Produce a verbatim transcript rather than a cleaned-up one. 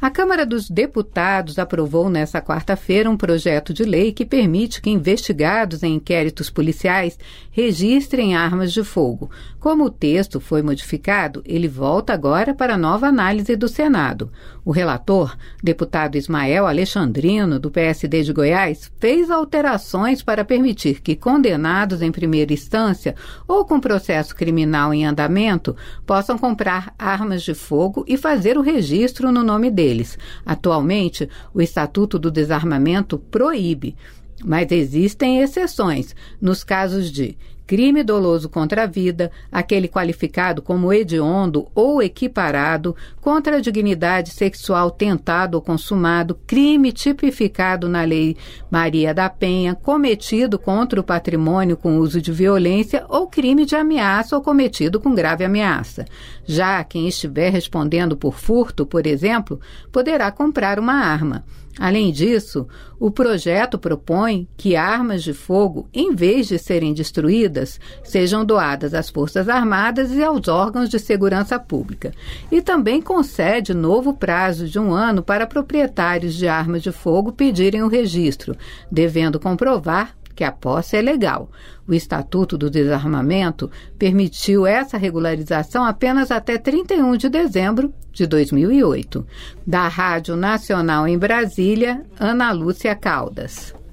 A Câmara dos Deputados aprovou nesta quarta-feira um projeto de lei que permite que investigados em inquéritos policiais registrem armas de fogo. Como o texto foi modificado, ele volta agora para nova análise do Senado. O relator, deputado Ismael Alexandrino, do P S D de Goiás, fez alterações para permitir que condenados em primeira instância ou com processo criminal em andamento possam comprar armas de fogo e fazer o registro no nome deles. Atualmente, o Estatuto do Desarmamento proíbe, mas existem exceções nos casos de crime doloso contra a vida, aquele qualificado como hediondo ou equiparado, contra a dignidade sexual tentado ou consumado, crime tipificado na Lei Maria da Penha, cometido contra o patrimônio com uso de violência ou crime de ameaça ou cometido com grave ameaça. Já quem estiver respondendo por furto, por exemplo, poderá comprar uma arma. Além disso, o projeto propõe que armas de fogo, em vez de serem destruídas, sejam doadas às Forças Armadas e aos órgãos de segurança pública. E também concede novo prazo de um ano para proprietários de armas de fogo pedirem o registro, devendo comprovar que a posse é legal. O Estatuto do Desarmamento permitiu essa regularização apenas até trinta e um de dezembro de dois mil e oito. Da Rádio Nacional em Brasília, Ana Lúcia Caldas.